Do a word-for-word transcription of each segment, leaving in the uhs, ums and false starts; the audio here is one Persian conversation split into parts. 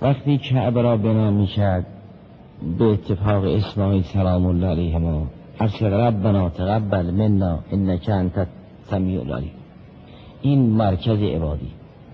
وقتی کعبه را بنا می‌کرد به اتفاق اسماعیل سلام الله علیهما عرض کرد ربنا تقبل منا انک انت السمیع العلیم. این مرکز عبادی.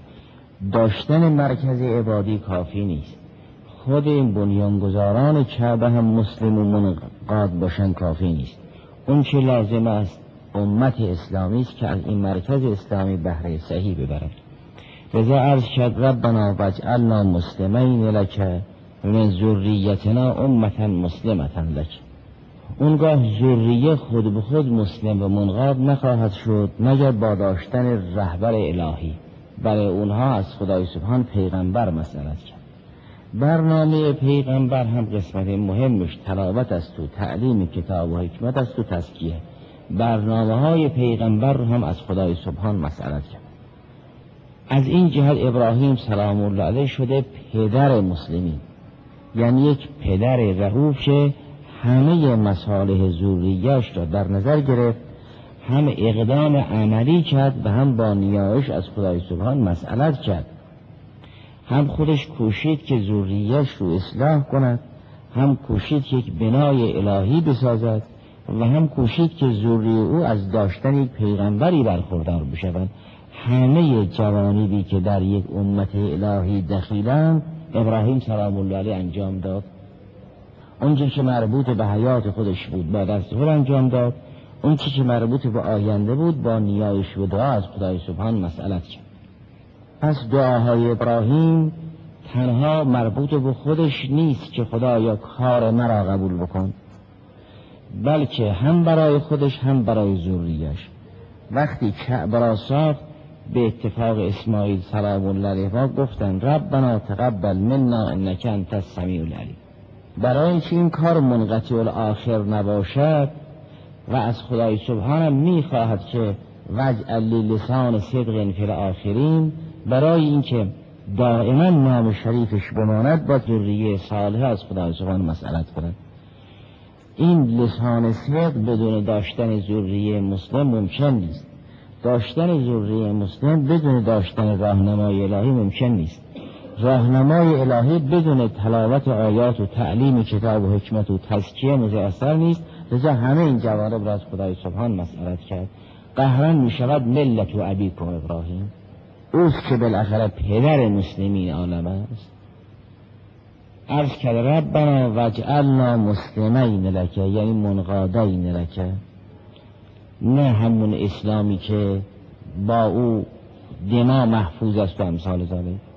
داشتن مرکز عبادی کافی نیست، خود این بنیانگذاران کعبه هم مسلم و منقاد باشن کافی نیست. اون چه لازم است امت اسلامی است که از این مرکز اسلامی بهره صحیح ببرد. لذا عرض کرد ربنا واجعلنا مسلمین لک من ذریتنا امة مسلمة لک. اونگاه ذریه خود به خود مسلم و منقاد نخواهد شد مگر با داشتن رهبر الهی. برای اونها از خدای سبحان پیغمبر مسئلت کرد. برنامه پیغمبر هم قسمت مهمش تلاوت است و تعلیم کتاب و حکمت است و تزکیه. برنامه های پیغمبر رو هم از خدای سبحان مسئلت کرد. از این جهت ابراهیم سلام الله علیه شده پدر مسلمین، یعنی یک پدر رؤوف که همه مصالح ذریه‌اش را در نظر گرفت، هم اقدام عملی کرد و هم با نیایش از خدای سبحان مسئلت کرد. هم خودش کوشید که ذریه‌اش رو اصلاح کند، هم کوشید که یک بنای الهی بسازد و هم کوشید که ذریه او از داشتن یک پیغمبری برخوردار بشوند. همه جوانبی که در یک امت الهی دخیلند ابراهیم سلام الله علیه انجام داد. اونچه که مربوط به حیات خودش بود با دست خود انجام داد، اونچه که مربوط به آینده بود با نیایش و دعا از خدای سبحان مسئلت کرد. پس دعاهای ابراهیم تنها مربوط به خودش نیست که خدایا کار مرا قبول بکن، بلکه هم برای خودش هم برای ذریه‌اش. وقتی کعبه را ساخت به اتفاق اسماعیل سلام الله علیه گفتن ربنا تقبل منا انک انت السمیع العلیم. برای اینکه این کار منقطع الاخر نباشد و از خدای سبحانم میخواهد که واجعل لی لسان صدق فی الاخرین، برای اینکه دائما نام شریفش بماند با ذریه صالح از خدای سبحان مسئلت کند. این لسان صدق بدون داشتن ذریه مسلم ممکن نیست. داشتن ذریه مسلم بدون داشتن راهنمای الهی ممکن نیست. راهنمای الهی بدون تلاوت آیات و تعلیم کتاب و حکمت و تزکیه متأثر نیست. لذا همه این جوانب را از خدای سبحان مسئلت کرد. قهرن می شود ملت و ابیکم ابراهیم، اوست که بالاخره پدر مسلمین عالم است. عرض کرد ربنا واجعلنا مسلمین لک، یعنی منقادین لک، نه همون اسلامی که با او دما محفوظ است و امثال ذالک.